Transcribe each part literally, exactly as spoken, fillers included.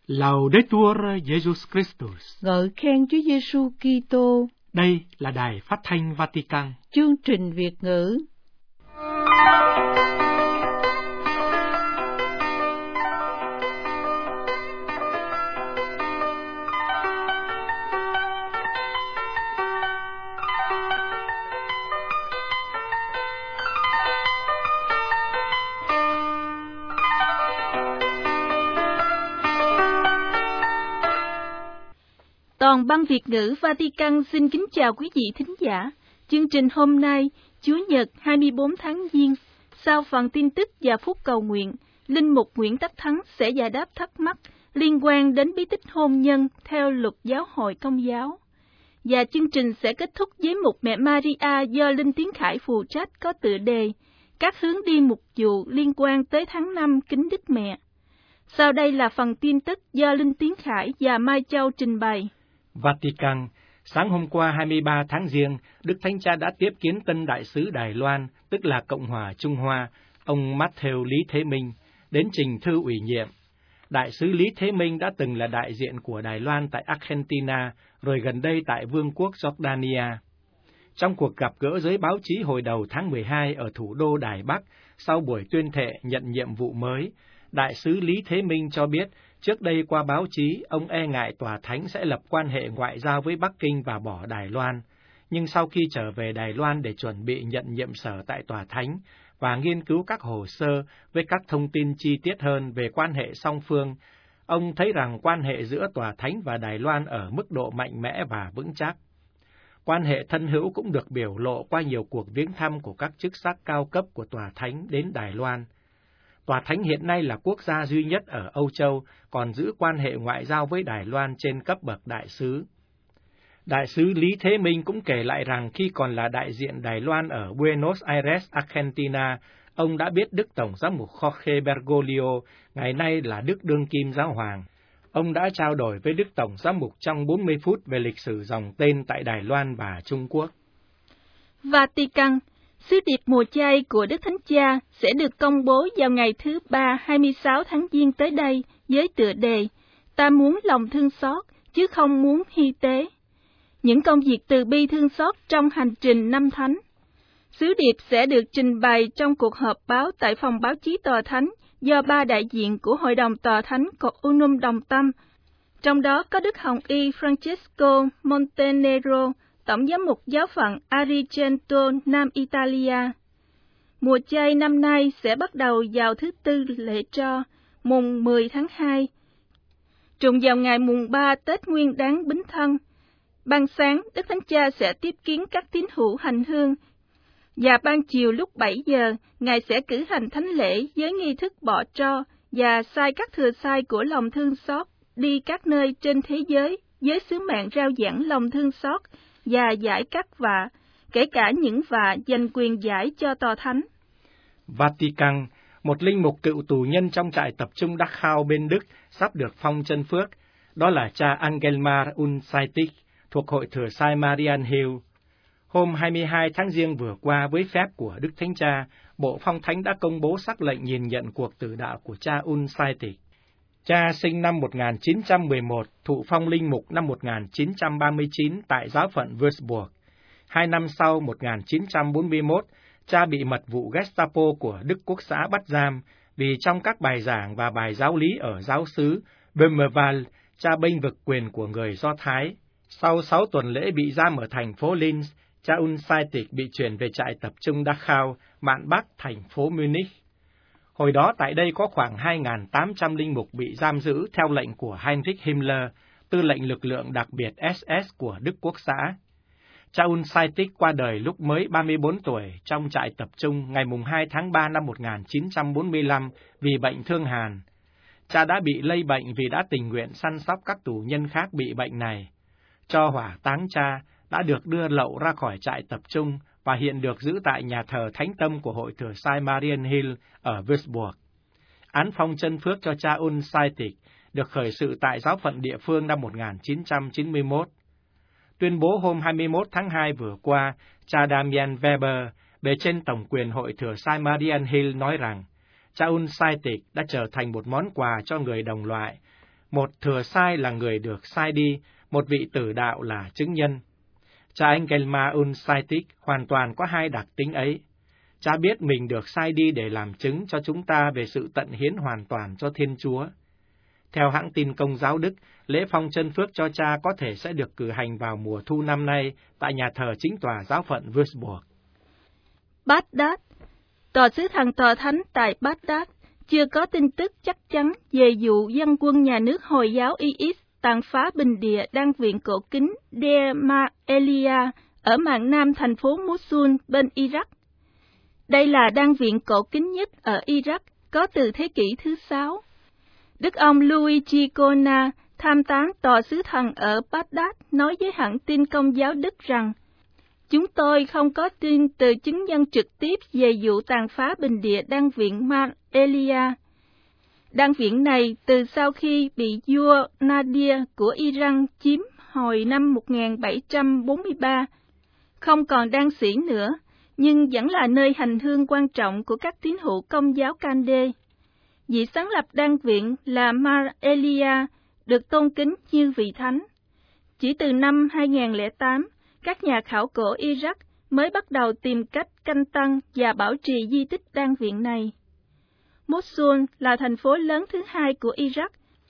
Laudetur Jesus Christus. Ngợi khen Chúa Giêsu Kitô. Đây là Đài Phát thanh Vatican. Chương trình Việt ngữ. Toàn ban Việt ngữ Vatican xin kính chào quý vị thính giả. Chương trình hôm nay, Chủ nhật hai mươi bốn tháng Giêng, sau phần tin tức và phút cầu nguyện, Linh mục Nguyễn Tất Thắng sẽ giải đáp thắc mắc liên quan đến bí tích hôn nhân theo luật giáo hội Công giáo. Và chương trình sẽ kết thúc với mục Mẹ Maria do Linh Tiến Khải phụ trách có tựa đề các hướng đi mục vụ liên quan tới tháng năm kính Đức Mẹ. Sau đây là phần tin tức do Linh Tiến Khải và Mai Châu trình bày. Vatican, sáng hôm qua hai mươi ba tháng Giêng, Đức Thánh Cha đã tiếp kiến tân đại sứ Đài Loan, tức là Cộng hòa Trung Hoa, ông Matthew Lý Thế Minh, đến trình thư ủy nhiệm. Đại sứ Lý Thế Minh đã từng là đại diện của Đài Loan tại Argentina, rồi gần đây tại Vương quốc Jordania. Trong cuộc gặp gỡ giới báo chí hồi đầu tháng mười hai ở thủ đô Đài Bắc, sau buổi tuyên thệ nhận nhiệm vụ mới, đại sứ Lý Thế Minh cho biết, trước đây qua báo chí, ông e ngại Tòa Thánh sẽ lập quan hệ ngoại giao với Bắc Kinh và bỏ Đài Loan. Nhưng sau khi trở về Đài Loan để chuẩn bị nhận nhiệm sở tại Tòa Thánh và nghiên cứu các hồ sơ với các thông tin chi tiết hơn về quan hệ song phương, ông thấy rằng quan hệ giữa Tòa Thánh và Đài Loan ở mức độ mạnh mẽ và vững chắc. Quan hệ thân hữu cũng được biểu lộ qua nhiều cuộc viếng thăm của các chức sắc cao cấp của Tòa Thánh đến Đài Loan. Tòa Thánh hiện nay là quốc gia duy nhất ở Âu Châu còn giữ quan hệ ngoại giao với Đài Loan trên cấp bậc đại sứ. Đại sứ Lý Thế Minh cũng kể lại rằng khi còn là đại diện Đài Loan ở Buenos Aires, Argentina, ông đã biết Đức Tổng giám mục Jorge Bergoglio, ngày nay là Đức Đương Kim Giáo Hoàng. Ông đã trao đổi với Đức Tổng giám mục trong bốn mươi phút về lịch sử dòng tên tại Đài Loan và Trung Quốc. Vatican, sứ điệp mùa chay của Đức Thánh Cha sẽ được công bố vào ngày thứ Ba hai mươi sáu tháng Giêng tới đây với tựa đề Ta muốn lòng thương xót, chứ không muốn hy tế. Những công việc từ bi thương xót trong hành trình năm thánh. Sứ điệp sẽ được trình bày trong cuộc họp báo tại phòng báo chí Tòa Thánh do ba đại diện của Hội đồng Tòa Thánh Cột Unum đồng tâm, trong đó có Đức Hồng Y Francesco Montenegro, Tổng giám mục giáo phận Agrigento, Nam Italia. Mùa chay năm nay sẽ bắt đầu vào thứ Tư lễ tro, mùng mười tháng hai, trùng vào ngày mùng ba Tết Nguyên Đán Bính Thân. Ban sáng, Đức Thánh Cha sẽ tiếp kiến các tín hữu hành hương, và ban chiều lúc bảy giờ, Ngài sẽ cử hành thánh lễ với nghi thức bỏ tro và sai các thừa sai của lòng thương xót đi các nơi trên thế giới với sứ mạng rao giảng lòng thương xót và giải các vạ, kể cả những vạ dành quyền giải cho Tòa Thánh. Vatican, một linh mục cựu tù nhân trong trại tập trung Dachau bên Đức sắp được phong chân phước, đó là cha Angelmar Unsaitik, thuộc Hội Thừa Sai Marian Hill. Hôm hai mươi hai tháng Giêng vừa qua, với phép của Đức Thánh Cha, Bộ Phong Thánh đã công bố sắc lệnh nhìn nhận cuộc tử đạo của cha Unsaitik. Cha sinh năm một nghìn chín trăm mười một, thụ phong linh mục năm một nghìn chín trăm ba mươi chín tại giáo phận Würzburg. Hai năm sau, một nghìn chín trăm bốn mươi mốt, cha bị mật vụ Gestapo của Đức Quốc xã bắt giam vì trong các bài giảng và bài giáo lý ở giáo xứ Böhmerwald, cha bênh vực quyền của người Do Thái. Sau sáu tuần lễ bị giam ở thành phố Linz, cha Unsaitik bị chuyển về trại tập trung Dachau, mạn Bắc, thành phố Munich. Hồi đó tại đây có khoảng hai nghìn tám trăm linh mục bị giam giữ theo lệnh của Heinrich Himmler, tư lệnh lực lượng đặc biệt ét ét của Đức Quốc xã. Cha Unsaitik qua đời lúc mới ba mươi bốn tuổi trong trại tập trung ngày hai tháng ba năm một nghìn chín trăm bốn mươi lăm vì bệnh thương hàn. Cha đã bị lây bệnh vì đã tình nguyện săn sóc các tù nhân khác bị bệnh này. Tro hỏa táng cha đã được đưa lậu ra khỏi trại tập trung và hiện được giữ tại nhà thờ Thánh Tâm của Hội Thừa Sai Marian Hill ở Würzburg. Án phong chân phước cho cha Unsaitik được khởi sự tại giáo phận địa phương năm một nghìn chín trăm chín mươi mốt. Tuyên bố hôm hai mươi mốt tháng hai vừa qua, cha Damian Weber, bề trên tổng quyền Hội Thừa Sai Marian Hill nói rằng, cha Unsaitik đã trở thành một món quà cho người đồng loại, Một thừa sai là người được sai đi, một vị tử đạo là chứng nhân. Cha Engelmar Unsaitik hoàn toàn có hai đặc tính ấy. Cha biết mình được sai đi để làm chứng cho chúng ta về sự tận hiến hoàn toàn cho Thiên Chúa. Theo hãng tin Công giáo Đức, lễ phong chân phước cho cha có thể sẽ được cử hành vào mùa thu năm nay tại nhà thờ chính tòa giáo phận Würzburg. Baghdad. Tòa sứ thần tòa thánh tại Baghdad chưa có tin tức chắc chắn về vụ dân quân nhà nước Hồi giáo i ét tàn phá bình địa đan viện cổ kính Deir Ma-Elia ở mạn nam thành phố Mosul bên Iraq. Đây là đan viện cổ kính nhất ở Iraq, có từ thế kỷ thứ sáu. Đức ông Luigi Cona, tham tán tòa sứ thần ở Baghdad, nói với hãng tin Công giáo Đức rằng, chúng tôi không có tin từ chứng nhân trực tiếp về vụ tàn phá bình địa đan viện Ma-Elia. Đan viện này từ sau khi bị vua Nadir của Iran chiếm hồi năm một nghìn bảy trăm bốn mươi ba, không còn đan sĩ nữa, nhưng vẫn là nơi hành hương quan trọng của các tín hữu Công giáo Kande. Vị sáng lập đan viện là Ma-Elia, được tôn kính như vị thánh. Chỉ từ năm hai nghìn lẻ tám, các nhà khảo cổ Iraq mới bắt đầu tìm cách canh tăng và bảo trì di tích đan viện này. Mosul là thành phố lớn thứ hai của Iraq.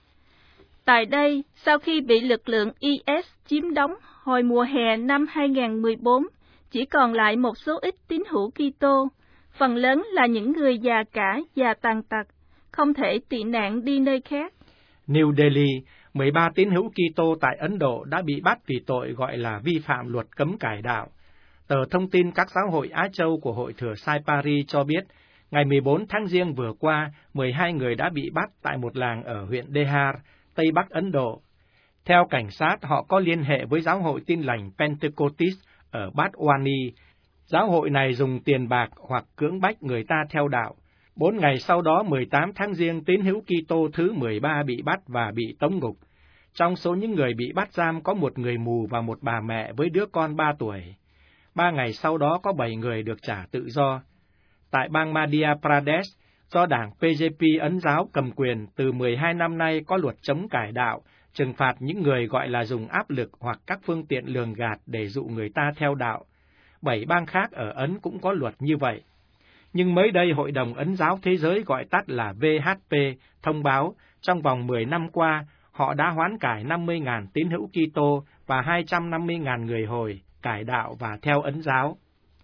Tại đây, sau khi bị lực lượng i ét chiếm đóng hồi mùa hè năm hai nghìn mười bốn, chỉ còn lại một số ít tín hữu Kitô, phần lớn là những người già cả và tàn tật, không thể tị nạn đi nơi khác. New Delhi, mười ba tín hữu Kitô tại Ấn Độ đã bị bắt vì tội gọi là vi phạm luật cấm cải đạo. Tờ thông tin các giáo hội Á Châu của Hội Thừa Sai Paris cho biết, ngày mười bốn tháng Giêng vừa qua, mười hai người đã bị bắt tại một làng ở huyện Dehar, Tây Bắc Ấn Độ. Theo cảnh sát, họ có liên hệ với giáo hội Tin lành Pentecostis ở Badwani. Giáo hội này dùng tiền bạc hoặc cưỡng bách người ta theo đạo. Bốn ngày sau đó, mười tám tháng Giêng, tín hữu Kitô thứ mười ba bị bắt và bị tống ngục. Trong số những người bị bắt giam có một người mù và một bà mẹ với đứa con ba tuổi. Ba ngày sau đó có bảy người được trả tự do. Tại bang Madhya Pradesh, do đảng bê jê pê Ấn giáo cầm quyền từ mười hai năm nay có luật chống cải đạo, trừng phạt những người gọi là dùng áp lực hoặc các phương tiện lường gạt để dụ người ta theo đạo. Bảy bang khác ở Ấn cũng có luật như vậy. Nhưng mới đây, Hội đồng Ấn giáo Thế giới gọi tắt là vê hát pê thông báo trong vòng mười năm qua, họ đã hoán cải năm mươi nghìn tín hữu Kitô và hai trăm năm mươi nghìn người hồi, cải đạo và theo Ấn giáo.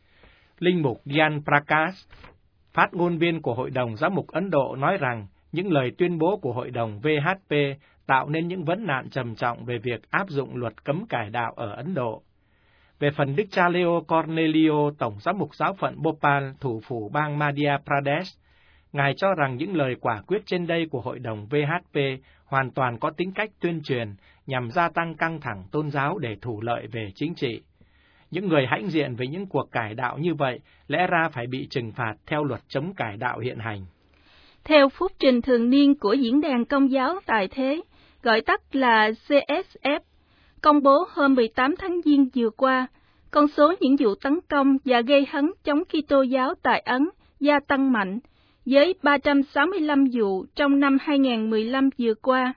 Linh mục Gyan Prakash, phát ngôn viên của Hội đồng Giám mục Ấn Độ, nói rằng những lời tuyên bố của Hội đồng vê hát pê tạo nên những vấn nạn trầm trọng về việc áp dụng luật cấm cải đạo ở Ấn Độ. Về phần Đức cha Leo Cornelio, Tổng giám mục giáo phận Bhopal, thủ phủ bang Madhya Pradesh, Ngài cho rằng những lời quả quyết trên đây của Hội đồng vê hát pê hoàn toàn có tính cách tuyên truyền nhằm gia tăng căng thẳng tôn giáo để thủ lợi về chính trị. Những người hãnh diện với những cuộc cải đạo như vậy lẽ ra phải bị trừng phạt theo luật chống cải đạo hiện hành. Theo phúc trình thường niên của Diễn đàn Công giáo Tại Thế, gọi tắt là xê ét ép, công bố hôm mười tám tháng Giêng vừa qua, con số những vụ tấn công và gây hấn chống Kitô giáo tại Ấn gia tăng mạnh, với ba trăm sáu mươi lăm vụ trong năm hai nghìn mười lăm vừa qua.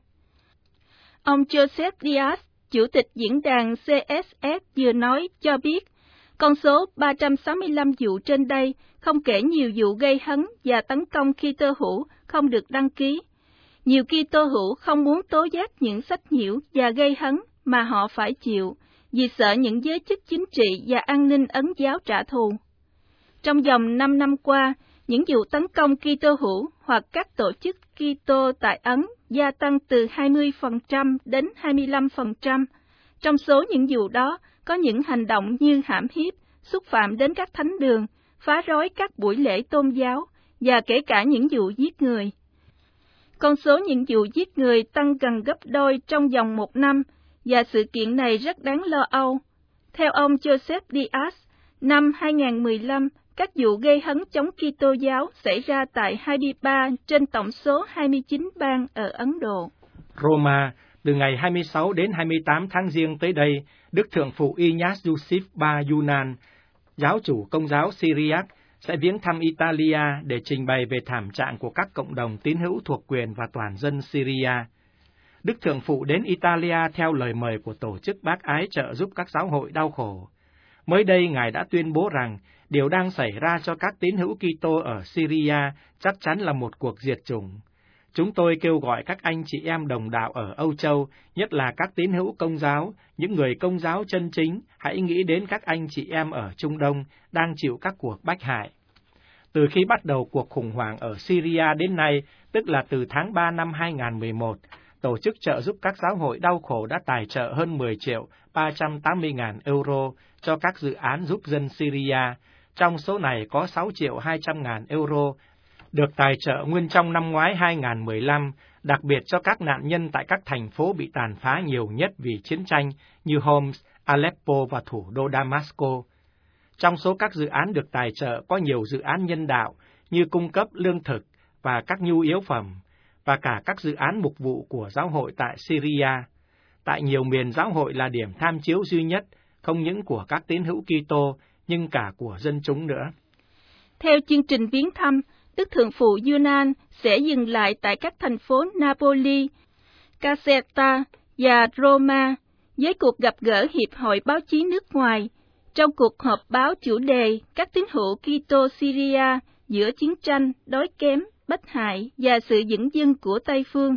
Ông Joseph Diaz, Chủ tịch diễn đàn xê ét ép vừa nói cho biết, con số ba trăm sáu mươi lăm vụ trên đây không kể nhiều vụ gây hấn và tấn công Kitô hữu không được đăng ký. Nhiều Kitô hữu không muốn tố giác những sách nhiễu và gây hấn mà họ phải chịu, vì sợ những giới chức chính trị và an ninh Ấn giáo trả thù. Trong vòng năm năm qua, những vụ tấn công Kitô hữu hoặc các tổ chức Kitô tại Ấn gia tăng từ hai mươi phần trăm đến hai mươi lăm phần trăm. Trong số những vụ đó, có những hành động như hãm hiếp, xúc phạm đến các thánh đường, phá rối các buổi lễ tôn giáo, và kể cả những vụ giết người. Con số những vụ giết người tăng gần gấp đôi trong vòng một năm, và sự kiện này rất đáng lo âu. Theo ông Joseph Diaz, năm hai nghìn mười lăm, các vụ gây hấn chống Kitô giáo xảy ra tại hai mươi ba trên tổng số hai mươi chín bang ở Ấn Độ. Roma, từ ngày hai mươi sáu đến hai mươi tám tháng Giêng tới đây, Đức Thượng phụ Ignaz Yusif ba Yunan, giáo chủ Công giáo Syriac, sẽ viếng thăm Italia để trình bày về thảm trạng của các cộng đồng tín hữu thuộc quyền và toàn dân Syria. Đức Thượng Phụ đến Italia theo lời mời của tổ chức bác ái trợ giúp các giáo hội đau khổ. Mới đây, Ngài đã tuyên bố rằng điều đang xảy ra cho các tín hữu Kitô ở Syria chắc chắn là một cuộc diệt chủng. Chúng tôi kêu gọi các anh chị em đồng đạo ở Âu Châu, nhất là các tín hữu Công giáo, những người Công giáo chân chính, hãy nghĩ đến các anh chị em ở Trung Đông đang chịu các cuộc bách hại. Từ khi bắt đầu cuộc khủng hoảng ở Syria đến nay, tức là từ tháng ba năm hai nghìn không trăm mười một, Tổ chức trợ giúp các giáo hội đau khổ đã tài trợ hơn mười triệu ba trăm tám mươi ngàn euro cho các dự án giúp dân Syria. Trong số này có sáu triệu hai trăm ngàn euro được tài trợ nguyên trong năm ngoái hai nghìn không trăm mười lăm, đặc biệt cho các nạn nhân tại các thành phố bị tàn phá nhiều nhất vì chiến tranh như Homs, Aleppo và thủ đô Damasco. Trong số các dự án được tài trợ có nhiều dự án nhân đạo như cung cấp lương thực và các nhu yếu phẩm, và cả các dự án mục vụ của giáo hội tại Syria. Tại nhiều miền, giáo hội là điểm tham chiếu duy nhất, không những của các tín hữu Kitô, nhưng cả của dân chúng nữa. Theo chương trình viếng thăm, Đức Thượng Phụ Yunan sẽ dừng lại tại các thành phố Napoli, Caserta và Roma, với cuộc gặp gỡ Hiệp hội Báo chí nước ngoài, trong cuộc họp báo chủ đề các tín hữu Kitô Syria giữa chiến tranh, đói kém, bách hại và sự vững vâng của Tây phương.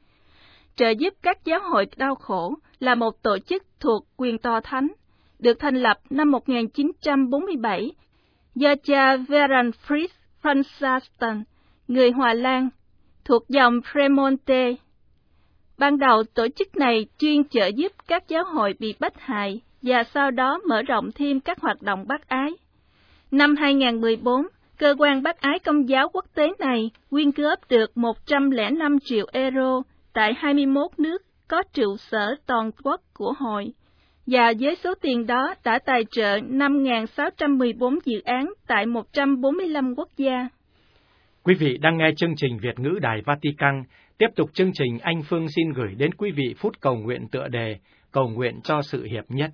Trợ giúp các giáo hội đau khổ là một tổ chức thuộc quyền tòa thánh, được thành lập năm một nghìn chín trăm bốn mươi bảy do cha Veranfrid Franzaston, người Hòa Lan, thuộc dòng Premonte. Ban đầu, tổ chức này chuyên trợ giúp các giáo hội bị bách hại và sau đó mở rộng thêm các hoạt động bác ái. Năm hai nghìn không trăm mười bốn, cơ quan bác ái công giáo quốc tế này quyên góp được một trăm lẻ năm triệu euro tại hai mươi mốt nước có trụ sở toàn quốc của hội, và với số tiền đó đã tài trợ năm nghìn sáu trăm mười bốn dự án tại một trăm bốn mươi lăm quốc gia. Quý vị đang nghe chương trình Việt ngữ Đài Vatican. Tiếp tục chương trình, anh Phương xin gửi đến quý vị phút cầu nguyện tựa đề Cầu nguyện cho sự hiệp nhất.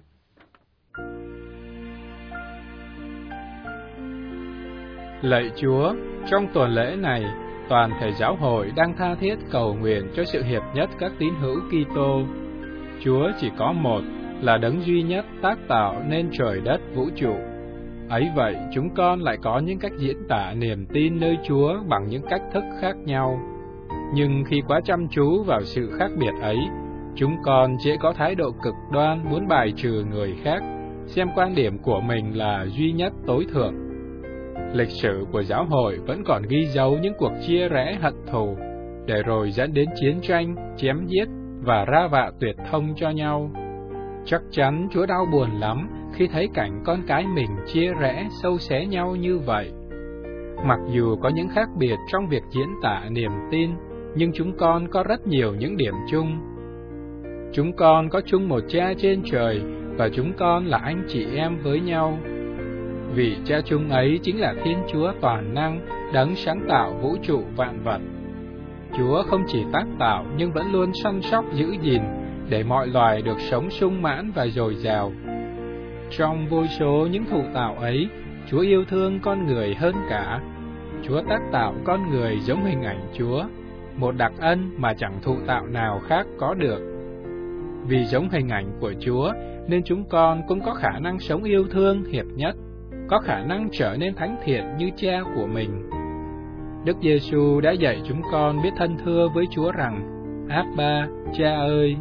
Lạy Chúa, trong tuần lễ này, toàn thể giáo hội đang tha thiết cầu nguyện cho sự hiệp nhất các tín hữu Kitô. Chúa chỉ có một, là đấng duy nhất tác tạo nên trời đất vũ trụ. Ấy vậy, chúng con lại có những cách diễn tả niềm tin nơi Chúa bằng những cách thức khác nhau. Nhưng khi quá chăm chú vào sự khác biệt ấy, chúng con dễ có thái độ cực đoan muốn bài trừ người khác, xem quan điểm của mình là duy nhất tối thượng. Lịch sử của giáo hội vẫn còn ghi dấu những cuộc chia rẽ hận thù, để rồi dẫn đến chiến tranh, chém giết và ra vạ tuyệt thông cho nhau. Chắc chắn Chúa đau buồn lắm khi thấy cảnh con cái mình chia rẽ sâu xé nhau như vậy. Mặc dù có những khác biệt trong việc diễn tả niềm tin, nhưng chúng con có rất nhiều những điểm chung. Chúng con có chung một Cha trên trời, và chúng con là anh chị em với nhau. Vị Cha chung ấy chính là Thiên Chúa toàn năng, đấng sáng tạo vũ trụ vạn vật. Chúa không chỉ tác tạo nhưng vẫn luôn săn sóc giữ gìn để mọi loài được sống sung mãn và dồi dào. Trong vô số những thụ tạo ấy, Chúa yêu thương con người hơn cả. Chúa tác tạo con người giống hình ảnh Chúa, một đặc ân mà chẳng thụ tạo nào khác có được. Vì giống hình ảnh của Chúa nên chúng con cũng có khả năng sống yêu thương hiệp nhất, có khả năng trở nên thánh thiện như Cha của mình. Đức Giêsu đã dạy chúng con biết thân thưa với Chúa rằng: Abba, Cha ơi.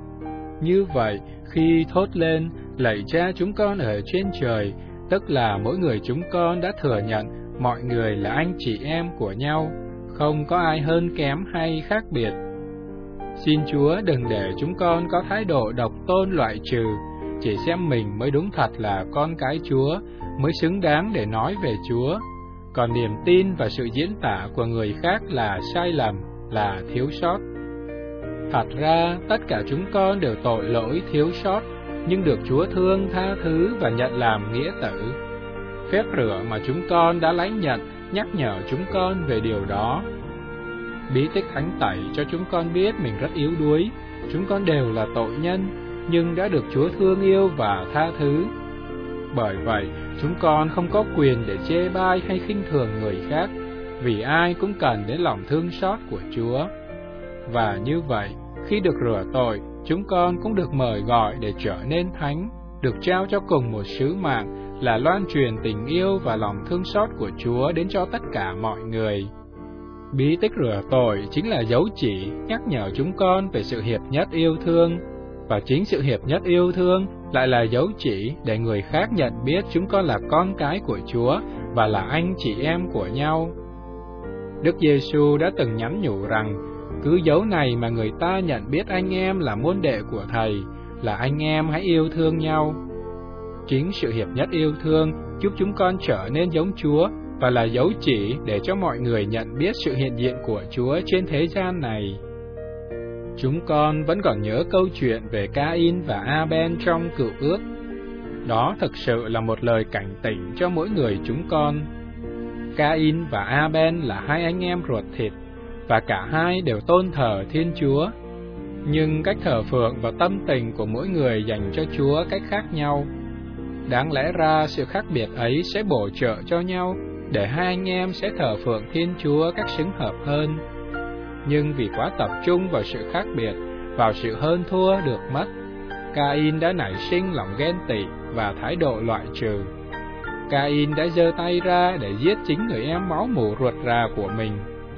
Như vậy, khi thốt lên lạy Cha chúng con ở trên trời, tức là mỗi người chúng con đã thừa nhận mọi người là anh chị em của nhau, không có ai hơn kém hay khác biệt. Xin Chúa đừng để chúng con có thái độ độc tôn loại trừ, chỉ xem mình mới đúng thật là con cái Chúa, mới xứng đáng để nói về Chúa, còn niềm tin và sự diễn tả của người khác là sai lầm, là thiếu sót. Thật ra, tất cả chúng con đều tội lỗi thiếu sót, nhưng được Chúa thương tha thứ và nhận làm nghĩa tử. Phép rửa mà chúng con đã lãnh nhận nhắc nhở chúng con về điều đó. Bí tích thánh tẩy cho chúng con biết mình rất yếu đuối, chúng con đều là tội nhân, nhưng đã được Chúa thương yêu và tha thứ. Bởi vậy, chúng con không có quyền để chê bai hay khinh thường người khác, vì ai cũng cần đến lòng thương xót của Chúa. Và như vậy, khi khi được rửa tội, chúng con cũng được mời gọi để trở nên thánh, được trao cho cùng một sứ mạng là loan truyền tình yêu và lòng thương xót của Chúa đến cho tất cả mọi người. Bí tích rửa tội chính là dấu chỉ nhắc nhở chúng con về sự hiệp nhất yêu thương, và chính sự hiệp nhất yêu thương lại là dấu chỉ để người khác nhận biết chúng con là con cái của Chúa và là anh chị em của nhau. Đức Giêsu đã từng nhắn nhủ rằng, cứ dấu này mà người ta nhận biết anh em là môn đệ của Thầy, là anh em hãy yêu thương nhau. Chính sự hiệp nhất yêu thương giúp chúng con trở nên giống Chúa và là dấu chỉ để cho mọi người nhận biết sự hiện diện của Chúa trên thế gian này. Chúng con vẫn còn nhớ câu chuyện về Ca-in và A-ben trong Cựu Ước. Đó thực sự là một lời cảnh tỉnh cho mỗi người chúng con. Ca-in và A-ben là hai anh em ruột thịt, và cả hai đều tôn thờ Thiên Chúa. Nhưng cách thờ phượng và tâm tình của mỗi người dành cho Chúa cách khác nhau. Đáng lẽ ra sự khác biệt ấy sẽ bổ trợ cho nhau, để hai anh em sẽ thờ phượng Thiên Chúa cách xứng hợp hơn. Nhưng vì quá tập trung vào sự khác biệt, vào sự hơn thua được mất, Ca-in đã nảy sinh lòng ghen tị và thái độ loại trừ. Ca-in đã giơ tay ra để giết chính người em máu mủ ruột rà của mình.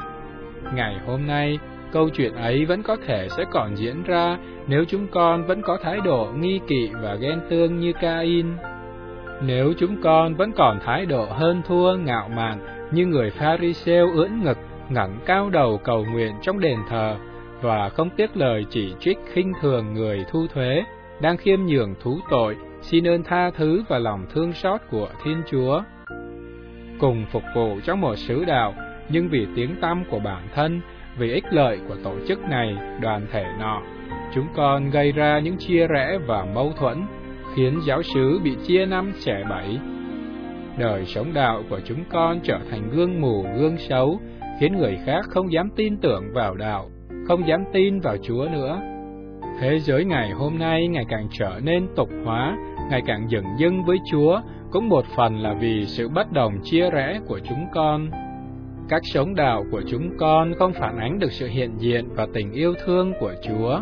Ngày hôm nay, câu chuyện ấy vẫn có thể sẽ còn diễn ra nếu chúng con vẫn có thái độ nghi kỵ và ghen tương như Ca-in. Nếu chúng con vẫn còn thái độ hơn thua ngạo mạn như người Pha-ri-sêu ưỡn ngực, ngẩng cao đầu cầu nguyện trong đền thờ và không tiếc lời chỉ trích khinh thường người thu thuế, đang khiêm nhường thú tội, xin ơn tha thứ và lòng thương xót của Thiên Chúa. Cùng phục vụ trong một sứ đạo, nhưng vì tiếng tăm của bản thân, vì ích lợi của tổ chức này, đoàn thể nọ, chúng con gây ra những chia rẽ và mâu thuẫn, khiến giáo xứ bị chia năm xẻ bảy. Đời sống đạo của chúng con trở thành gương mù gương xấu, khiến người khác không dám tin tưởng vào đạo, không dám tin vào Chúa nữa. Thế giới ngày hôm nay ngày càng trở nên tục hóa, ngày càng dửng dưng với Chúa, cũng một phần là vì sự bất đồng chia rẽ của chúng con. Cách sống đạo của chúng con không phản ánh được sự hiện diện và tình yêu thương của Chúa.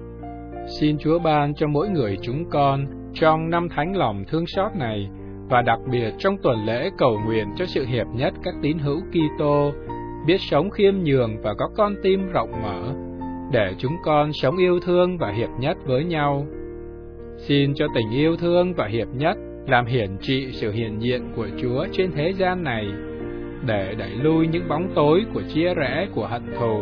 Xin Chúa ban cho mỗi người chúng con trong năm thánh lòng thương xót này, và đặc biệt trong tuần lễ cầu nguyện cho sự hiệp nhất các tín hữu Kitô, biết sống khiêm nhường và có con tim rộng mở, để chúng con sống yêu thương và hiệp nhất với nhau. Xin cho tình yêu thương và hiệp nhất làm hiển trị sự hiện diện của Chúa trên thế gian này, để đẩy lui những bóng tối của chia rẽ, của hận thù.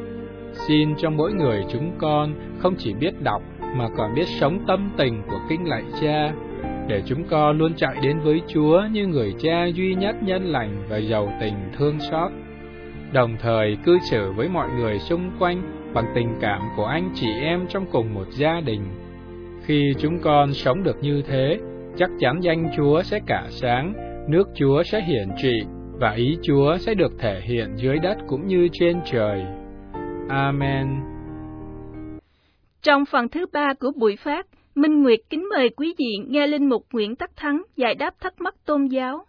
Xin cho mỗi người chúng con không chỉ biết đọc mà còn biết sống tâm tình của Kinh Lạy Cha, để chúng con luôn chạy đến với Chúa như người cha duy nhất nhân lành và giàu tình thương xót, đồng thời cư xử với mọi người xung quanh bằng tình cảm của anh chị em trong cùng một gia đình. Khi chúng con sống được như thế, chắc chắn danh Chúa sẽ cả sáng, nước Chúa sẽ hiển trị, và ý Chúa sẽ được thể hiện dưới đất cũng như trên trời. Amen. Trong phần thứ ba của buổi phát, Minh Nguyệt kính mời quý vị nghe Linh mục Nguyễn Tất Thắng giải đáp thắc mắc tôn giáo.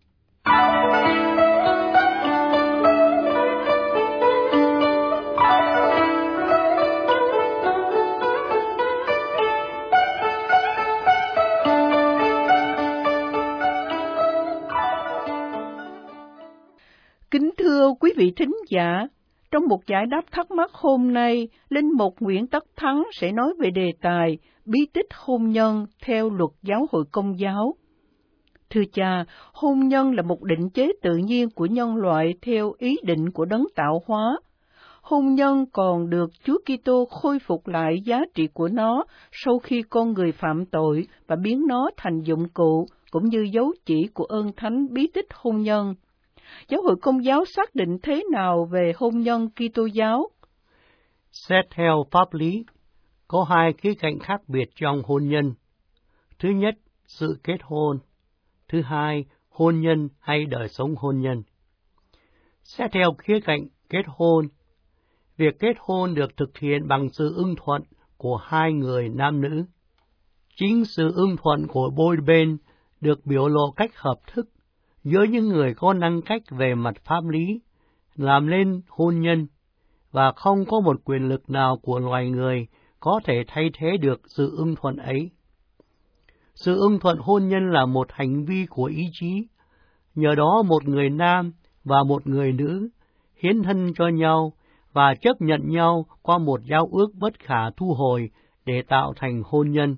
Kính thưa quý vị thính giả, trong một giải đáp thắc mắc hôm nay, Linh mục Nguyễn Tất Thắng sẽ nói về đề tài bí tích hôn nhân theo luật giáo hội Công giáo. Thưa cha, hôn nhân là một định chế tự nhiên của nhân loại theo ý định của đấng tạo hóa. Hôn nhân còn được Chúa Kitô khôi phục lại giá trị của nó sau khi con người phạm tội và biến nó thành dụng cụ cũng như dấu chỉ của ơn thánh bí tích hôn nhân. Giáo hội Công giáo xác định thế nào về hôn nhân Kitô giáo? Xét theo pháp lý, có hai khía cạnh khác biệt trong hôn nhân. Thứ nhất, sự kết hôn. Thứ hai, hôn nhân hay đời sống hôn nhân. Xét theo khía cạnh kết hôn, việc kết hôn được thực hiện bằng sự ưng thuận của hai người nam nữ. Chính sự ưng thuận của đôi bên được biểu lộ cách hợp thức giữa những người có năng cách về mặt pháp lý, làm nên hôn nhân, và không có một quyền lực nào của loài người có thể thay thế được sự ưng thuận ấy. Sự ưng thuận hôn nhân là một hành vi của ý chí, nhờ đó một người nam và một người nữ hiến thân cho nhau và chấp nhận nhau qua một giao ước bất khả thu hồi để tạo thành hôn nhân.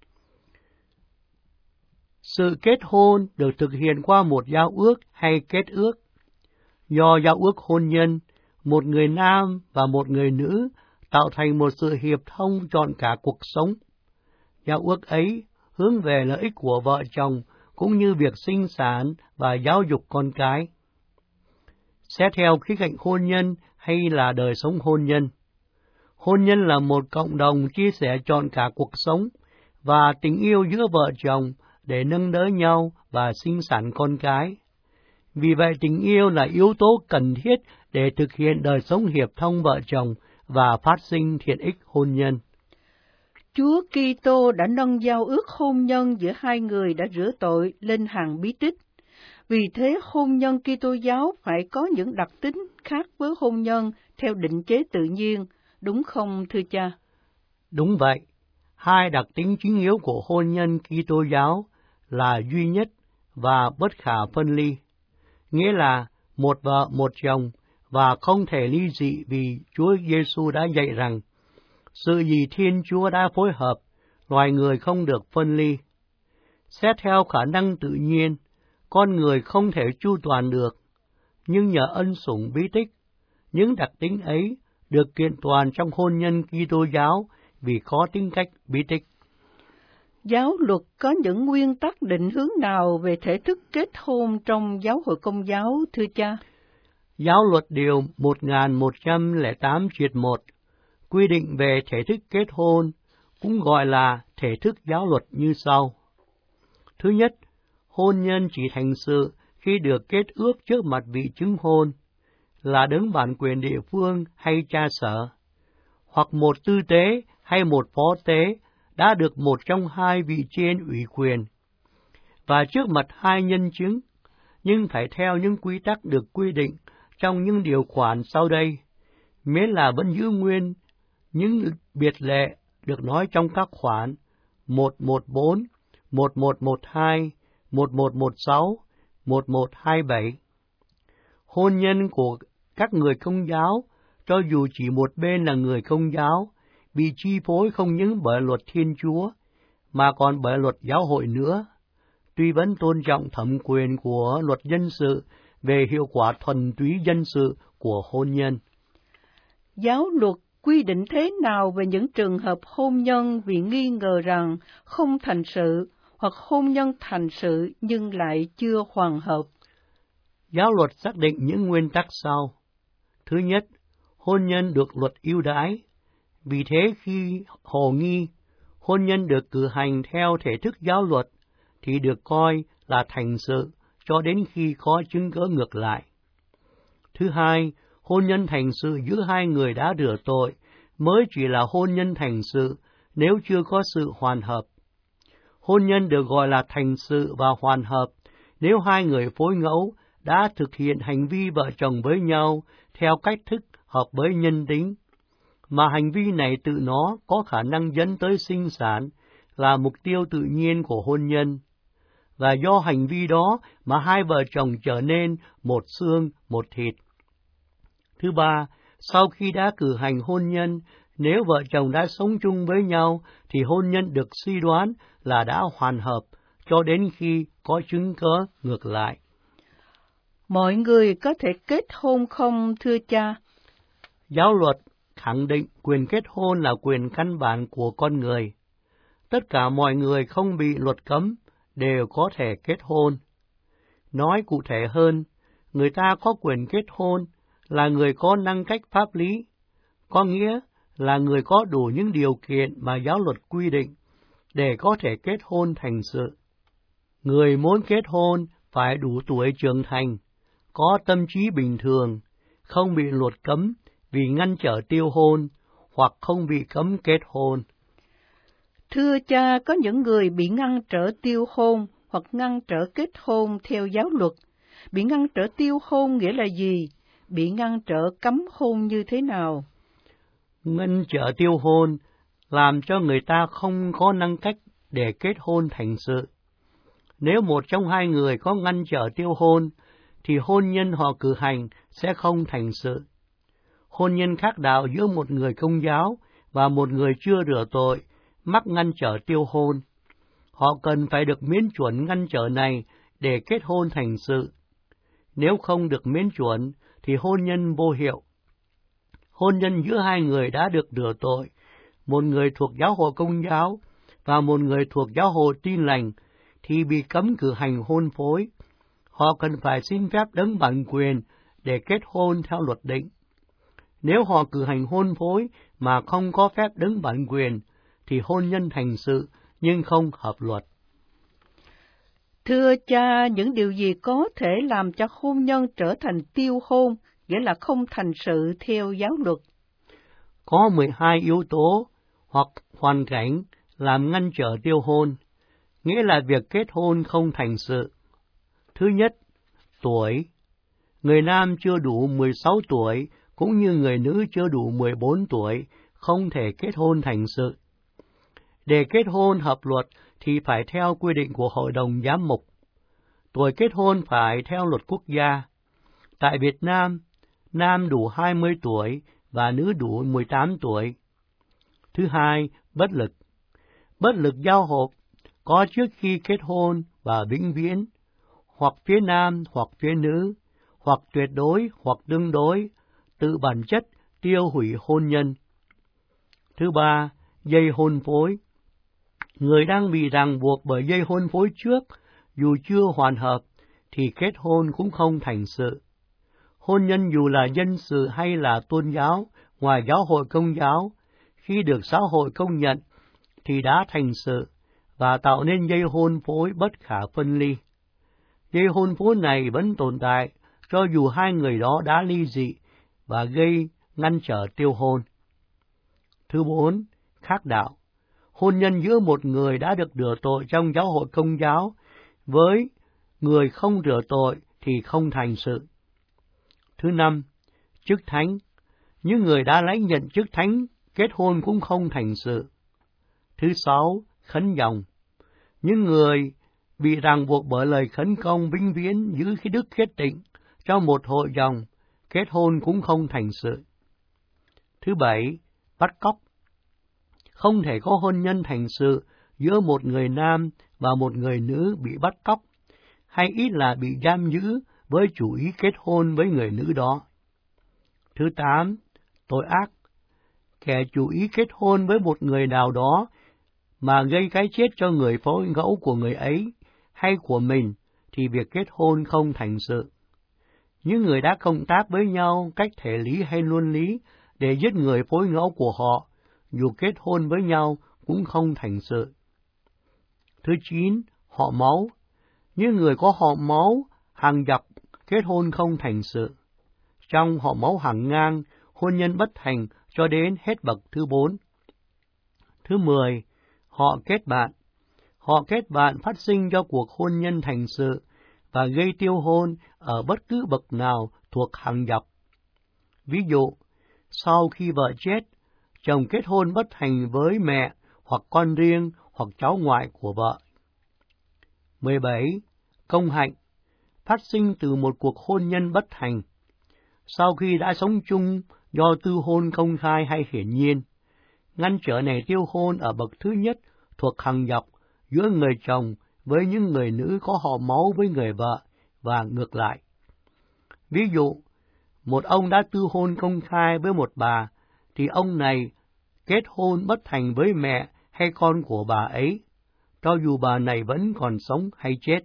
Sự kết hôn được thực hiện qua một giao ước hay kết ước. Do giao ước hôn nhân, một người nam và một người nữ tạo thành một sự hiệp thông trọn cả cuộc sống. Giao ước ấy hướng về lợi ích của vợ chồng cũng như việc sinh sản và giáo dục con cái. Xét theo khía cạnh hôn nhân hay là đời sống hôn nhân. Hôn nhân là một cộng đồng chia sẻ trọn cả cuộc sống và tình yêu giữa vợ chồng để nâng đỡ nhau và sinh sản con cái. Vì vậy tình yêu là yếu tố cần thiết để thực hiện đời sống hiệp thông vợ chồng và phát sinh thiện ích hôn nhân. Chúa Kitô đã nâng giao ước hôn nhân giữa hai người đã rửa tội lên hàng bí tích. Vì thế hôn nhân Kitô giáo phải có những đặc tính khác với hôn nhân theo định chế tự nhiên, đúng không thưa cha? Đúng vậy. Hai đặc tính chính yếu của hôn nhân Kitô giáo là duy nhất và bất khả phân ly, nghĩa là một vợ một chồng và không thể ly dị, vì Chúa Giêsu đã dạy rằng sự gì Thiên Chúa đã phối hợp, loài người không được phân ly. Xét theo khả năng tự nhiên, con người không thể chu toàn được, nhưng nhờ ân sủng bí tích, những đặc tính ấy được kiện toàn trong hôn nhân Kitô giáo vì có tính cách bí tích. Giáo luật có những nguyên tắc định hướng nào về thể thức kết hôn trong giáo hội Công giáo thưa cha? Giáo luật điều một nghìn một trăm lẻ tám triệt một quy định về thể thức kết hôn, cũng gọi là thể thức giáo luật như sau. Thứ nhất, hôn nhân chỉ thành sự khi được kết ước trước mặt vị chứng hôn, là đấng bản quyền địa phương hay cha sở, hoặc một tư tế hay một phó tế đã được một trong hai vị trên ủy quyền, và trước mặt hai nhân chứng, nhưng phải theo những quy tắc được quy định trong những điều khoản sau đây, miễn là vẫn giữ nguyên những biệt lệ được nói trong các khoản một trăm mười bốn, một một một hai, một một một sáu, một một hai bảy. Hôn nhân của các người Công giáo, cho dù chỉ một bên là người Công giáo, bị chi phối không những bởi luật Thiên Chúa, mà còn bởi luật giáo hội nữa, tuy vẫn tôn trọng thẩm quyền của luật dân sự về hiệu quả thuần túy dân sự của hôn nhân. Giáo luật quy định thế nào về những trường hợp hôn nhân vì nghi ngờ rằng không thành sự, hoặc hôn nhân thành sự nhưng lại chưa hoàn hợp? Giáo luật xác định những nguyên tắc sau. Thứ nhất, hôn nhân được luật ưu đãi. Vì thế khi hồ nghi, hôn nhân được cử hành theo thể thức giáo luật thì được coi là thành sự cho đến khi có chứng cớ ngược lại. Thứ hai, hôn nhân thành sự giữa hai người đã rửa tội mới chỉ là hôn nhân thành sự nếu chưa có sự hoàn hợp. Hôn nhân được gọi là thành sự và hoàn hợp nếu hai người phối ngẫu đã thực hiện hành vi vợ chồng với nhau theo cách thức hợp với nhân tính, mà hành vi này tự nó có khả năng dẫn tới sinh sản, là mục tiêu tự nhiên của hôn nhân. Và do hành vi đó mà hai vợ chồng trở nên một xương, một thịt. Thứ ba, sau khi đã cử hành hôn nhân, nếu vợ chồng đã sống chung với nhau, thì hôn nhân được suy đoán là đã hoàn hợp, cho đến khi có chứng cớ ngược lại. Mọi người có thể kết hôn không thưa cha? Giáo luật khẳng định quyền kết hôn là quyền căn bản của con người. Tất cả mọi người không bị luật cấm đều có thể kết hôn. Nói cụ thể hơn, người ta có quyền kết hôn là người có năng cách pháp lý, có nghĩa là người có đủ những điều kiện mà giáo luật quy định để có thể kết hôn thành sự. Người muốn kết hôn phải đủ tuổi trưởng thành, có tâm trí bình thường, không bị luật cấm vì ngăn trở tiêu hôn, hoặc không bị cấm kết hôn. Thưa cha, có những người bị ngăn trở tiêu hôn hoặc ngăn trở kết hôn theo giáo luật. Bị ngăn trở tiêu hôn nghĩa là gì? bị ngăn trở cấm hôn như thế nào? Ngăn trở tiêu hôn làm cho người ta không có năng cách để kết hôn thành sự. Nếu một trong hai người có ngăn trở tiêu hôn, thì hôn nhân họ cử hành sẽ không thành sự. Hôn nhân khác đạo giữa một người Công giáo và một người chưa rửa tội mắc ngăn trở tiêu hôn. Họ cần phải được miễn chuẩn ngăn trở này để kết hôn thành sự. Nếu không được miễn chuẩn, thì hôn nhân vô hiệu. Hôn nhân giữa hai người đã được rửa tội, một người thuộc giáo hội Công giáo và một người thuộc giáo hội Tin lành, thì bị cấm cử hành hôn phối. Họ cần phải xin phép đấng bản quyền để kết hôn theo luật định. Nếu họ cử hành hôn phối mà không có phép đấng bản quyền, thì hôn nhân thành sự nhưng không hợp luật. Thưa cha, những điều gì có thể làm cho hôn nhân trở thành tiêu hôn, nghĩa là không thành sự theo giáo luật? Có mười hai yếu tố hoặc hoàn cảnh làm ngăn trở tiêu hôn, nghĩa là việc kết hôn không thành sự. Thứ nhất, tuổi. Người nam chưa đủ mười sáu tuổi, cũng như người nữ chưa đủ mười bốn tuổi, không thể kết hôn thành sự. Để kết hôn hợp luật thì phải theo quy định của Hội đồng Giám mục. Tuổi kết hôn phải theo luật quốc gia. Tại Việt Nam, nam đủ hai mươi tuổi và nữ đủ mười tám tuổi. Thứ hai, bất lực. Bất lực giao hợp có trước khi kết hôn và vĩnh viễn, hoặc phía nam hoặc phía nữ, hoặc tuyệt đối hoặc tương đối, tự bản chất tiêu hủy hôn nhân. Thứ ba, dây hôn phối. Người đang bị ràng buộc bởi dây hôn phối trước, dù chưa hoàn hợp, thì kết hôn cũng không thành sự. Hôn nhân dù là dân sự hay là tôn giáo, ngoài giáo hội Công giáo, khi được xã hội công nhận, thì đã thành sự, và tạo nên dây hôn phối bất khả phân ly. Dây hôn phối này vẫn tồn tại, cho dù hai người đó đã ly dị, và gây ngăn trở tiêu hôn. Thứ bốn, khác đạo. Hôn nhân giữa một người đã được rửa tội trong giáo hội Công giáo với người không rửa tội thì không thành sự. Thứ năm, chức thánh. Những người đã lãnh nhận chức thánh kết hôn cũng không thành sự. Thứ sáu, khấn dòng. Những người bị ràng buộc bởi lời khấn công vĩnh viễn giữ cái đức kết tịnh trong một hội dòng, kết hôn cũng không thành sự. Thứ bảy, bắt cóc. Không thể có hôn nhân thành sự giữa một người nam và một người nữ bị bắt cóc, hay ít là bị giam giữ với chủ ý kết hôn với người nữ đó. Thứ tám, tội ác. Kẻ chủ ý kết hôn với một người nào đó mà gây cái chết cho người phối ngẫu của người ấy hay của mình, thì việc kết hôn không thành sự. Những người đã cộng tác với nhau cách thể lý hay luân lý để giết người phối ngẫu của họ, dù kết hôn với nhau cũng không thành sự. Thứ chín, họ máu. Những người có họ máu hàng dọc kết hôn không thành sự. Trong họ máu hàng ngang, hôn nhân bất thành cho đến hết bậc thứ bốn. Thứ mười, họ kết bạn. Họ kết bạn phát sinh do cuộc hôn nhân thành sự và gây tiêu hôn ở bất cứ bậc nào thuộc hàng dọc. Ví dụ, sau khi vợ chết, chồng kết hôn bất thành với mẹ hoặc con riêng hoặc cháu ngoại của vợ. mười bảy. Công hạnh. Phát sinh từ một cuộc hôn nhân bất thành. Sau khi đã sống chung do tư hôn công khai hay hiển nhiên, ngăn trở này tiêu hôn ở bậc thứ nhất thuộc hàng dọc giữa người chồng với những người nữ có họ máu với người vợ và ngược lại. Ví dụ, một ông đã tư hôn công khai với một bà, thì ông này kết hôn bất thành với mẹ hay con của bà ấy, cho dù bà này vẫn còn sống hay chết.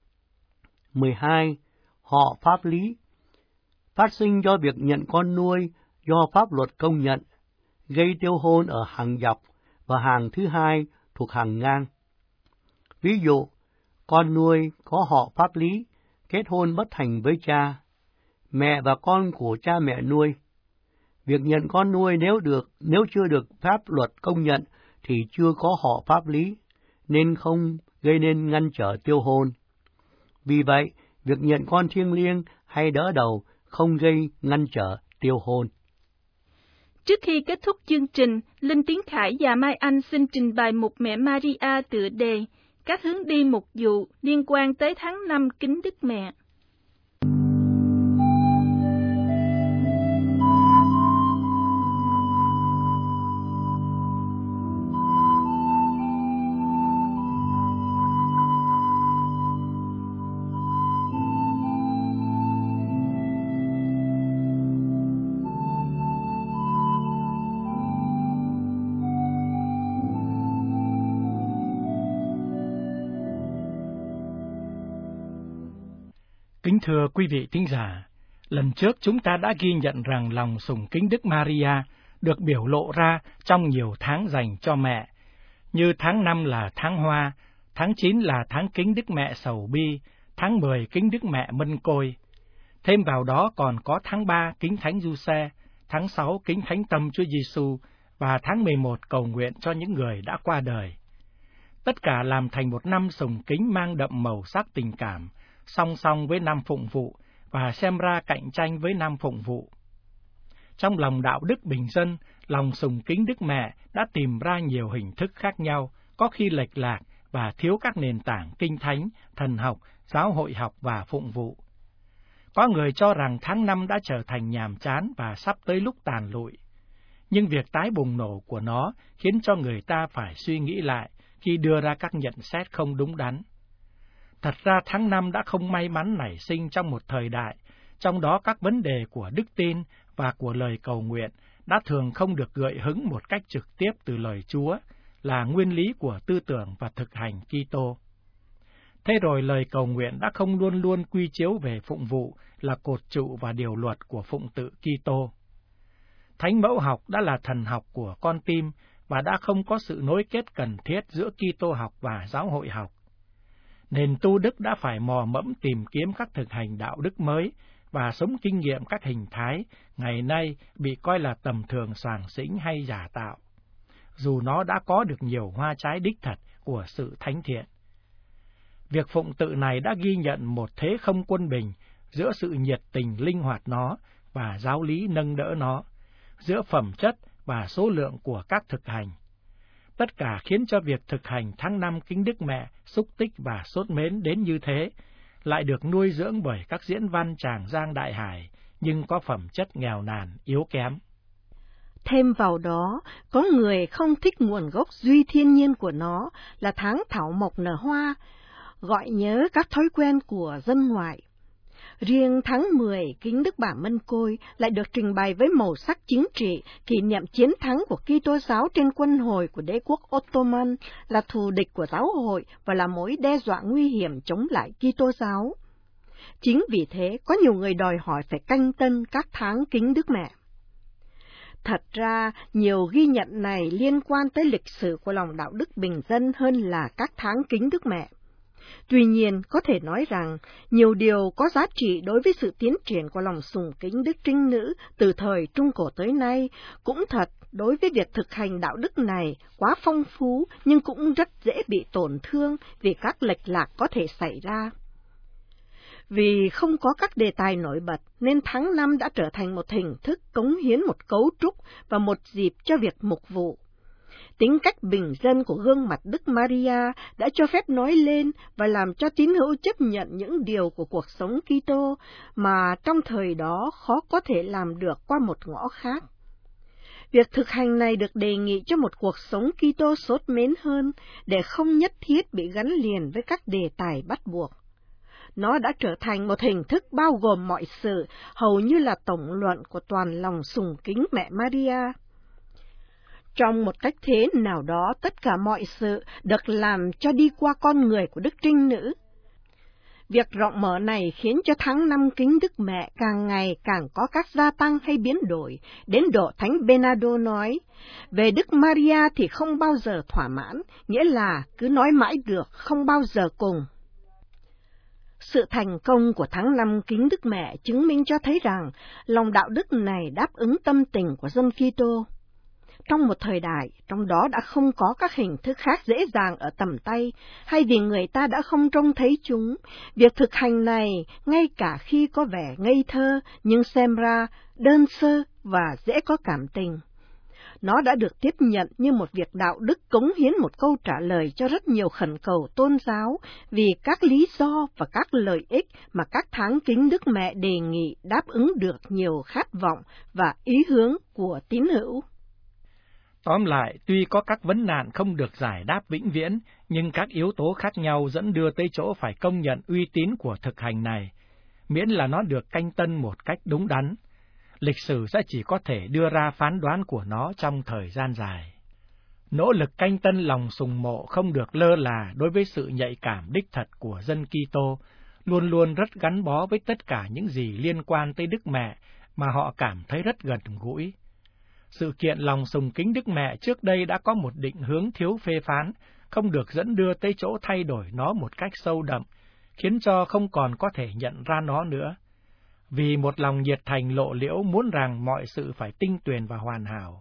mười hai. Họ pháp lý. Phát sinh do việc nhận con nuôi do pháp luật công nhận, gây tiêu hôn ở hàng dọc và hàng thứ hai thuộc hàng ngang. Ví dụ, con nuôi có họ pháp lý, kết hôn bất thành với cha, mẹ và con của cha mẹ nuôi. Việc nhận con nuôi nếu được nếu chưa được pháp luật công nhận thì chưa có họ pháp lý, nên không gây nên ngăn trở tiêu hôn. Vì vậy, việc nhận con thiêng liêng hay đỡ đầu không gây ngăn trở tiêu hôn. Trước khi kết thúc chương trình, Linh Tiến Khải và Mai Anh xin trình bày Mục Mẹ Maria tựa đề Các hướng đi mục vụ liên quan tới tháng năm kính Đức Mẹ. Kính thưa quý vị thính giả, lần trước chúng ta đã ghi nhận rằng lòng sùng kính Đức Maria được biểu lộ ra trong nhiều tháng dành cho mẹ, như tháng năm là tháng hoa, tháng chín là tháng kính Đức Mẹ Sầu Bi, tháng mười kính Đức Mẹ Mân Côi. Thêm vào đó còn có tháng ba kính Thánh Giuse, tháng sáu kính Thánh Tâm Chúa Giêsu và tháng mười một cầu nguyện cho những người đã qua đời. Tất cả làm thành một năm sùng kính mang đậm màu sắc tình cảm, song song với năm phụng vụ và xem ra cạnh tranh với năm phụng vụ. Trong lòng đạo đức bình dân, lòng sùng kính Đức Mẹ đã tìm ra nhiều hình thức khác nhau, có khi lệch lạc và thiếu các nền tảng kinh thánh, thần học, giáo hội học và phụng vụ. Có người cho rằng tháng năm đã trở thành nhàm chán và sắp tới lúc tàn lụi. Nhưng việc tái bùng nổ của nó khiến cho người ta phải suy nghĩ lại khi đưa ra các nhận xét không đúng đắn. Thật ra tháng năm đã không may mắn nảy sinh trong một thời đại, trong đó các vấn đề của đức tin và của lời cầu nguyện đã thường không được gợi hứng một cách trực tiếp từ lời Chúa, là nguyên lý của tư tưởng và thực hành Kitô. Thế rồi lời cầu nguyện đã không luôn luôn quy chiếu về phụng vụ là cột trụ và điều luật của phụng tự Kitô. Thánh mẫu học đã là thần học của con tim và đã không có sự nối kết cần thiết giữa Kitô học và giáo hội học. Nền tu đức đã phải mò mẫm tìm kiếm các thực hành đạo đức mới và sống kinh nghiệm các hình thái ngày nay bị coi là tầm thường soàng xĩnh hay giả tạo, dù nó đã có được nhiều hoa trái đích thật của sự thánh thiện. Việc phụng tự này đã ghi nhận một thế không quân bình giữa sự nhiệt tình linh hoạt nó và giáo lý nâng đỡ nó, giữa phẩm chất và số lượng của các thực hành. Tất cả khiến cho việc thực hành tháng năm kính Đức Mẹ xúc tích và sốt mến đến như thế, lại được nuôi dưỡng bởi các diễn văn tràng giang đại hải, nhưng có phẩm chất nghèo nàn, yếu kém. Thêm vào đó, có người không thích nguồn gốc duy thiên nhiên của nó là tháng thảo mộc nở hoa, gọi nhớ các thói quen của dân ngoại. Riêng tháng mười, kính Đức Bà Mân Côi lại được trình bày với màu sắc chính trị, kỷ niệm chiến thắng của Kitô giáo trên quân hồi của đế quốc Ottoman, là thù địch của giáo hội và là mối đe dọa nguy hiểm chống lại Kitô giáo. Chính vì thế, có nhiều người đòi hỏi phải canh tân các tháng kính Đức Mẹ. Thật ra, nhiều ghi nhận này liên quan tới lịch sử của lòng đạo đức bình dân hơn là các tháng kính Đức Mẹ. Tuy nhiên, có thể nói rằng, nhiều điều có giá trị đối với sự tiến triển của lòng sùng kính Đức Trinh Nữ từ thời Trung Cổ tới nay, cũng thật đối với việc thực hành đạo đức này quá phong phú nhưng cũng rất dễ bị tổn thương vì các lệch lạc có thể xảy ra. Vì không có các đề tài nổi bật nên tháng năm đã trở thành một hình thức cống hiến một cấu trúc và một dịp cho việc mục vụ. Tính cách bình dân của gương mặt Đức Maria đã cho phép nói lên và làm cho tín hữu chấp nhận những điều của cuộc sống Kitô mà trong thời đó khó có thể làm được qua một ngõ khác. Việc thực hành này được đề nghị cho một cuộc sống Kitô sốt mến hơn để không nhất thiết bị gắn liền với các đề tài bắt buộc. Nó đã trở thành một hình thức bao gồm mọi sự, hầu như là tổng luận của toàn lòng sùng kính mẹ Maria. Trong một cách thế nào đó, tất cả mọi sự được làm cho đi qua con người của Đức Trinh Nữ. Việc rộng mở này khiến cho tháng năm kính Đức Mẹ càng ngày càng có các gia tăng hay biến đổi, đến độ Thánh Bernardo nói, về Đức Maria thì không bao giờ thỏa mãn, nghĩa là cứ nói mãi được, không bao giờ cùng. Sự thành công của tháng năm kính Đức Mẹ chứng minh cho thấy rằng lòng đạo đức này đáp ứng tâm tình của dân Kitô. trong một thời đại, trong đó đã không có các hình thức khác dễ dàng ở tầm tay, hay vì người ta đã không trông thấy chúng, việc thực hành này, ngay cả khi có vẻ ngây thơ, nhưng xem ra đơn sơ và dễ có cảm tình. Nó đã được tiếp nhận như một việc đạo đức cống hiến một câu trả lời cho rất nhiều khẩn cầu tôn giáo vì các lý do và các lợi ích mà các tháng kính Đức Mẹ đề nghị đáp ứng được nhiều khát vọng và ý hướng của tín hữu. Tóm lại, tuy có các vấn nạn không được giải đáp vĩnh viễn, nhưng các yếu tố khác nhau dẫn đưa tới chỗ phải công nhận uy tín của thực hành này, miễn là nó được canh tân một cách đúng đắn. Lịch sử sẽ chỉ có thể đưa ra phán đoán của nó trong thời gian dài. Nỗ lực canh tân lòng sùng mộ không được lơ là đối với sự nhạy cảm đích thật của dân Kitô, luôn luôn rất gắn bó với tất cả những gì liên quan tới Đức Mẹ mà họ cảm thấy rất gần gũi. Sự kiện lòng sùng kính Đức Mẹ trước đây đã có một định hướng thiếu phê phán, không được dẫn đưa tới chỗ thay đổi nó một cách sâu đậm, khiến cho không còn có thể nhận ra nó nữa. Vì một lòng nhiệt thành lộ liễu muốn rằng mọi sự phải tinh tuyền và hoàn hảo.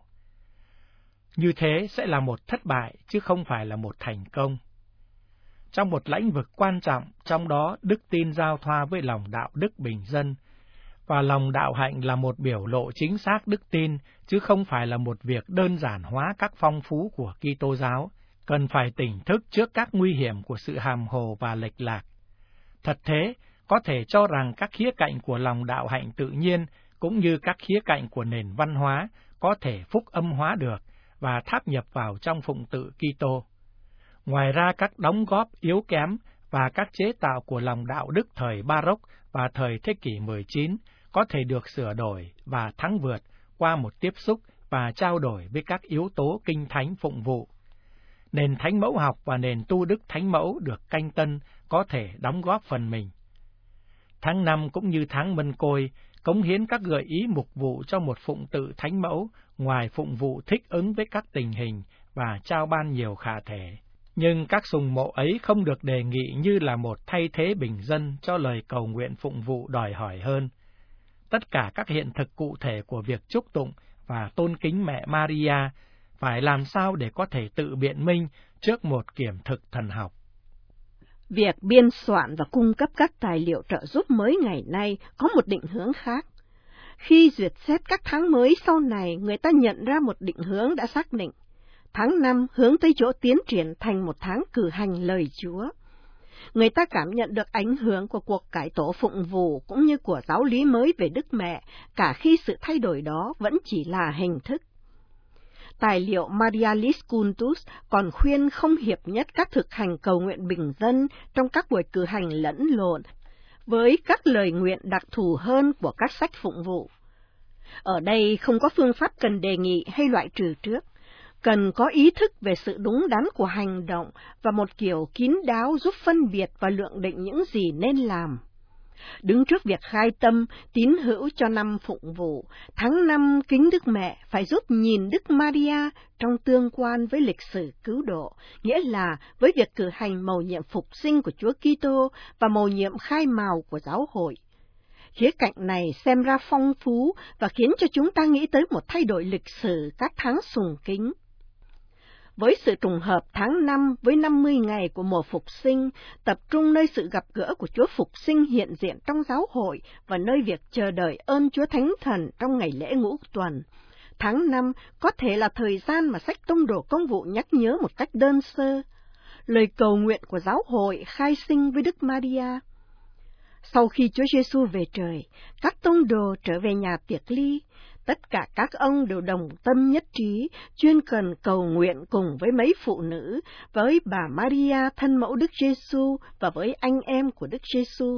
Như thế sẽ là một thất bại, chứ không phải là một thành công. Trong một lĩnh vực quan trọng, trong đó đức tin giao thoa với lòng đạo đức bình dân, và lòng đạo hạnh là một biểu lộ chính xác đức tin, chứ không phải là một việc đơn giản hóa các phong phú của Kitô giáo, cần phải tỉnh thức trước các nguy hiểm của sự hàm hồ và lệch lạc. Thật thế, có thể cho rằng các khía cạnh của lòng đạo hạnh tự nhiên, cũng như các khía cạnh của nền văn hóa, có thể phúc âm hóa được và tháp nhập vào trong phụng tự Kitô. Ngoài ra, các đóng góp yếu kém và các chế tạo của lòng đạo đức thời Baroque và thời thế kỷ mười chín có thể được sửa đổi và thắng vượt qua một tiếp xúc và trao đổi với các yếu tố kinh thánh phụng vụ. Nền thánh mẫu học và nền tu đức thánh mẫu được canh tân có thể đóng góp phần mình. Tháng năm cũng như tháng Mân Côi, cống hiến các gợi ý mục vụ cho một phụng tự thánh mẫu, ngoài phụng vụ thích ứng với các tình hình và trao ban nhiều khả thể. Nhưng các sùng mộ ấy không được đề nghị như là một thay thế bình dân cho lời cầu nguyện phụng vụ đòi hỏi hơn. Tất cả các hiện thực cụ thể của việc chúc tụng và tôn kính mẹ Maria phải làm sao để có thể tự biện minh trước một kiểm thực thần học. Việc biên soạn và cung cấp các tài liệu trợ giúp mới ngày nay có một định hướng khác. Khi duyệt xét các tháng mới sau này, người ta nhận ra một định hướng đã xác định. Tháng năm hướng tới chỗ tiến triển thành một tháng cử hành lời Chúa. Người ta cảm nhận được ảnh hưởng của cuộc cải tổ phụng vụ cũng như của giáo lý mới về Đức Mẹ, cả khi sự thay đổi đó vẫn chỉ là hình thức. Tài liệu Marialis Cultus còn khuyên không hiệp nhất các thực hành cầu nguyện bình dân trong các buổi cử hành lẫn lộn, với các lời nguyện đặc thù hơn của các sách phụng vụ. Ở đây không có phương pháp cần đề nghị hay loại trừ trước, cần có ý thức về sự đúng đắn của hành động và một kiểu kín đáo giúp phân biệt và lượng định những gì nên làm. Đứng trước việc khai tâm, tín hữu cho năm phụng vụ, tháng năm kính Đức Mẹ phải giúp nhìn Đức Maria trong tương quan với lịch sử cứu độ, nghĩa là với việc cử hành mầu nhiệm phục sinh của Chúa Kitô và mầu nhiệm khai mào của giáo hội. Khía cạnh này xem ra phong phú và khiến cho chúng ta nghĩ tới một thay đổi lịch sử các tháng sùng kính. Với sự trùng hợp tháng năm với năm mươi ngày của mùa phục sinh, tập trung nơi sự gặp gỡ của Chúa Phục sinh hiện diện trong giáo hội và nơi việc chờ đợi ơn Chúa Thánh Thần trong ngày lễ ngũ tuần. Tháng năm có thể là thời gian mà sách Tông đồ Công vụ nhắc nhớ một cách đơn sơ, lời cầu nguyện của giáo hội khai sinh với Đức Maria. Sau khi Chúa Giêsu về trời, các tông đồ trở về nhà tiệc ly. Tất cả các ông đều đồng tâm nhất trí, chuyên cần cầu nguyện cùng với mấy phụ nữ, với bà Maria thân mẫu Đức Giêsu và với anh em của Đức Giêsu.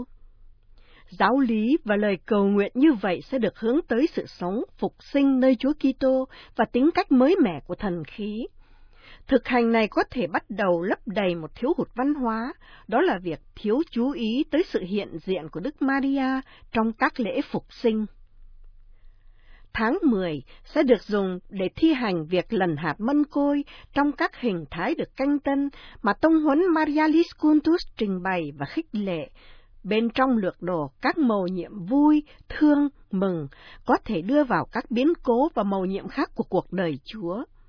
Giáo lý và lời cầu nguyện như vậy sẽ được hướng tới sự sống phục sinh nơi Chúa Kitô và tính cách mới mẻ của thần khí. Thực hành này có thể bắt đầu lấp đầy một thiếu hụt văn hóa, đó là việc thiếu chú ý tới sự hiện diện của Đức Maria trong các lễ phục sinh. Tháng mười sẽ được dùng để thi hành việc lần hạt mân côi trong các hình thái được canh tân mà tông huấn Marialis Cultus trình bày và khích lệ. Bên trong lược đồ các mầu nhiệm vui, thương, mừng có thể đưa vào các biến cố và mầu nhiệm khác của cuộc đời Chúa.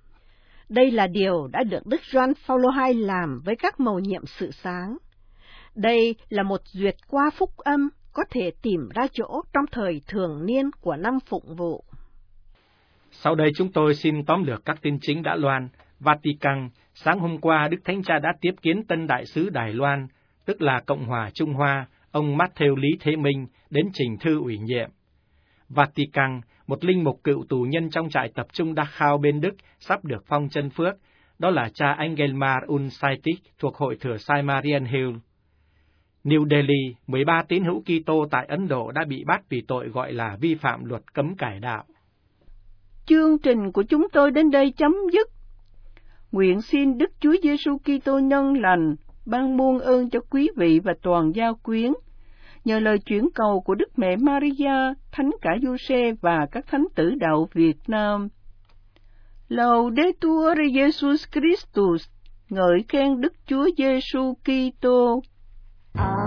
Đây là điều đã được Đức Gioan Phaolô hai làm với các mầu nhiệm sự sáng. Đây là một duyệt qua phúc âm có thể tìm ra chỗ trong thời thường niên của năm phụng vụ. Sau đây chúng tôi xin tóm lược các tin chính đã loan. Vatican, sáng hôm qua Đức Thánh Cha đã tiếp kiến tân đại sứ Đài Loan, tức là Cộng hòa Trung Hoa, ông Matthew Lý Thế Minh, đến trình thư ủy nhiệm. Vatican, một linh mục cựu tù nhân trong trại tập trung Dachau bên Đức sắp được phong chân phước, đó là cha Engelmar Unsaitik thuộc hội thừa Sai Marian Hill. New Delhi, mười ba tín hữu Kitô tại Ấn Độ đã bị bắt vì tội gọi là vi phạm luật cấm cải đạo. Chương trình của chúng tôi đến đây chấm dứt. Nguyện xin Đức Chúa Giêsu Kitô nhân lành ban muôn ơn cho quý vị và toàn giao quyến. Nhờ lời chuyển cầu của Đức Mẹ Maria, Thánh cả Giuse và các thánh tử đạo Việt Nam. Laudetur Jesus Christus, ngợi khen Đức Chúa Giêsu Kitô.